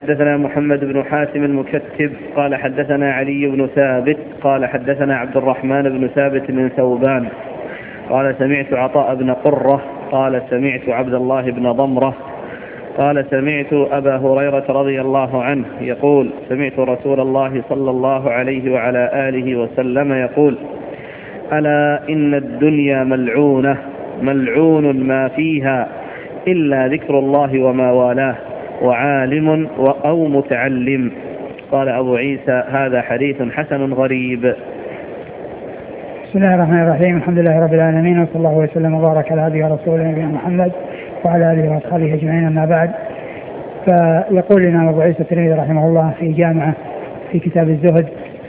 حدثنا محمد بن حاتم المكتب قال حدثنا علي بن ثابت قال حدثنا عبد الرحمن بن ثابت بن ثوبان قال سمعت عطاء بن قرة قال سمعت عبد الله بن ضمرة قال سمعت أبا هريرة رضي الله عنه يقول سمعت رسول الله صلى الله عليه وعلى آله وسلم يقول ألا إن الدنيا ملعونة ملعون ما فيها إلا ذكر الله وما والاه وعالم أو متعلم. قال أبو عيسى هذا حديث حسن غريب. بسم الله الرحمن الرحيم. الحمد لله رب العالمين وصلى الله وسلم وبارك على هدي رسوله نبينا محمد وعلى آله وأصحابه أجمعين. أما بعد، فيقول لنا أبو عيسى الترمذي رحمه الله في جامعة في كتاب الزهد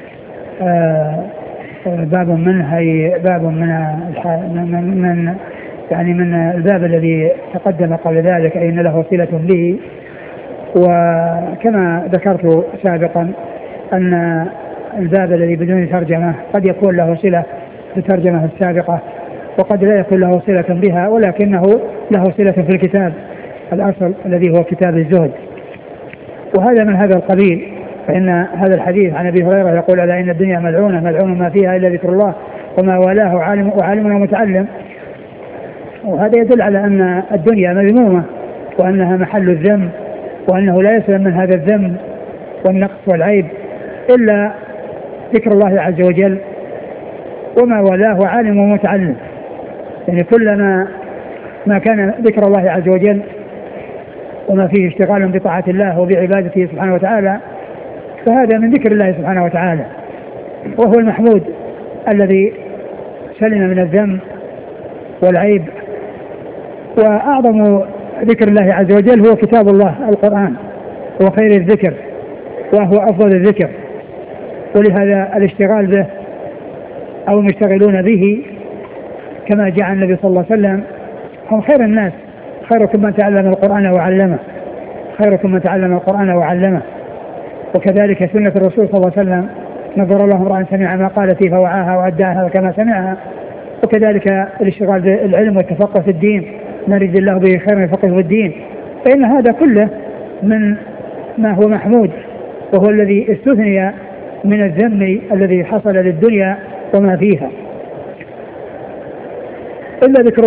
باب من الباب الذي تقدم قبل ذلك أي أن له صلة به. وكما ذكرت سابقا أن الباب الذي بدون ترجمة قد يكون له صلة بالترجمة السابقة وقد لا يكون له صلة بها، ولكنه له صلة في الكتاب الأصل الذي هو كتاب الزهد، وهذا من هذا القبيل. فإن هذا الحديث عن أبي هريرة يقول ألا إن الدنيا ملعونة ملعون ما فيها إلا ذكر الله وما والاه وعالم ومتعلم. وهذا يدل على أن الدنيا مذمومة وأنها محل الذم، وأنه لا يسلم من هذا الذم والنقص والعيب إلا ذكر الله عز وجل وما والاه وعالم ومتعلم. يعني كلما ما كان ذكر الله عز وجل وما فيه اشتغال بطاعة الله وبعبادته سبحانه وتعالى فهذا من ذكر الله سبحانه وتعالى، وهو المحمود الذي سلم من الذم والعيب. وأعظم ذكر الله عز وجل هو كتاب الله القرآن، هو خير الذكر وهو أفضل الذكر، ولهذا الاشتغال به أو المشتغلون به كما جاء النبي صلى الله عليه وسلم هم خير الناس، خيركم من تعلم القرآن وعلمه، خيركم من تعلم القرآن وعلمه. وكذلك سنة الرسول صلى الله عليه وسلم نظر الله امرأ سمع ما قالت فوعاها وأداها كما سمعها. وكذلك الاشتغال بالعلم والتفقه في الدين، نريد الله به خير يفقه في الدين، فإن هذا كله من ما هو محمود، وهو الذي استثني من الذم الذي حصل للدنيا وما فيها. إلا ذكر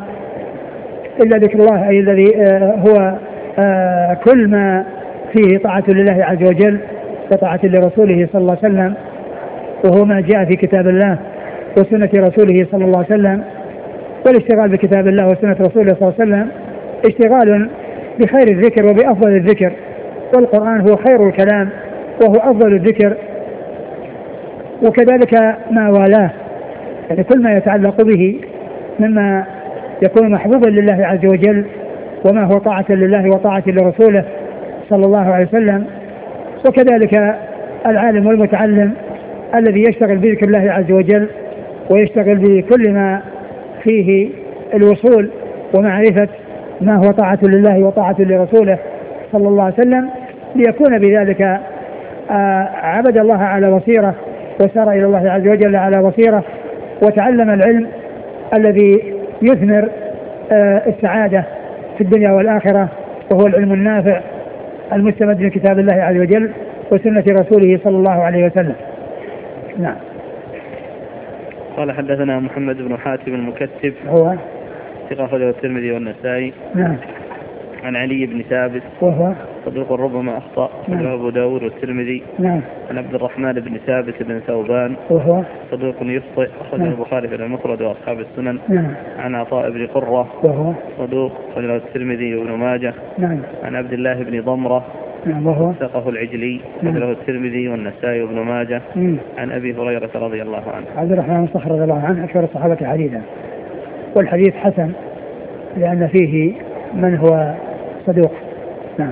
الله أي الذي هو كل ما فيه طاعة لله عز وجل وطاعة لرسوله صلى الله عليه وسلم، وهو ما جاء في كتاب الله وسنة رسوله صلى الله عليه وسلم. والاشتغال بكتاب الله وسنة رسوله صلى الله عليه وسلم اشتغال بخير الذكر وبأفضل الذكر، والقرآن هو خير الكلام وهو أفضل الذكر. وكذلك ما والاه، يعني كل ما يتعلق به مما يكون محبوبا لله عز وجل وما هو طاعة لله وطاعة لرسوله صلى الله عليه وسلم. وكذلك العالم والمتعلم الذي يشتغل بذكر الله عز وجل ويشتغل بكل ما فيه الوصول ومعرفة ما هو طاعة لله وطاعة لرسوله صلى الله عليه وسلم، ليكون بذلك عبد الله على بصيرة وسار إلى الله عز وجل على بصيرة، وتعلم العلم الذي يثمر السعادة في الدنيا والآخرة، وهو العلم النافع المستمد من كتاب الله عز وجل وسنة رسوله صلى الله عليه وسلم. نعم. قال حدثنا محمد بن حاتم المكتب هو ثقة له الترمذي والنسائي. نعم. عن علي بن ثابت وهو صدوق ربما أخطأ له أبو داود والترمذي. نعم. عن عبد الرحمن بن ثابت بن ثوبان وهو صدوق يخطئ أخرجه البخاري في المفرد وأصحاب السنن. نعم. عن عطاء بن قرة وهو صدوق له الترمذي وابن ماجه. نعم. عن عبد الله بن ضمرة نعم. وهو ثقه العجلي له الترمذي والنسائي وابن ماجه. عن أبي هريرة رضي الله عنه. عبد الرحمن بن صخر رضي الله عنه أكثر الصحابة حديثا، والحديث حسن لأن فيه من هو صدوق. نعم.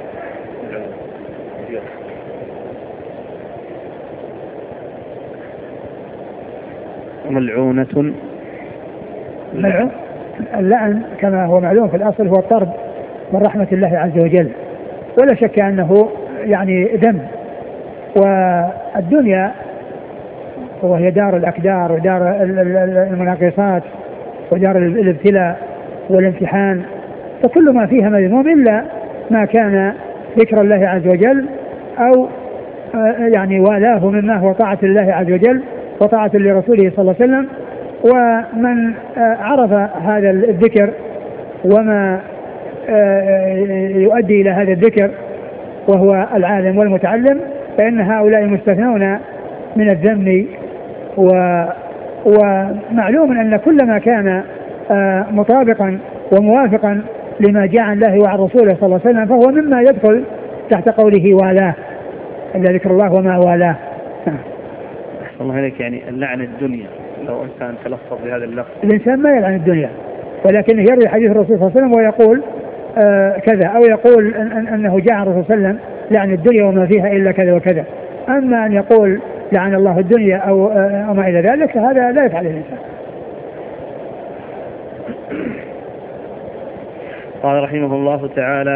ملعونة اللعن كما هو معلوم في الأصل هو الطرد من رحمة الله عز وجل، ولا شك أنه يعني ذنب. والدنيا وهي دار الأكدار ودار المناقصات ودار الابتلاء والامتحان، فكل ما فيها مذموم إلا ما كان ذكر الله عز وجل أو يعني والاه مما هو طاعة الله عز وجل وطاعة لرسوله صلى الله عليه وسلم. ومن عرف هذا الذكر وما يؤدي إلى هذا الذكر وهو العالم والمتعلم فإن هؤلاء مستثنون من الذم. ومعلوم أن كل ما كان مطابقا وموافقا لما جاء عن الله وعن رسوله صلى الله عليه وسلم فهو مما يدخل تحت قوله والاه إلا ذكر الله وما والاه. الله عليك، يعني اللعن الدنيا لو إنسان تلفظ بهذا اللفظ الإنسان ما يلعن الدنيا ولكنه يروي حديث الرسول صلى الله عليه وسلم ويقول كذا أو يقول أنه جاء عن الرسول صلى الله عليه وسلم لعن الدنيا وما فيها إلا كذا وكذا. أما أن يقول لعن الله الدنيا أو ما إلى ذلك هذا لا يفعل الإنسان. قال رحمه الله تعالى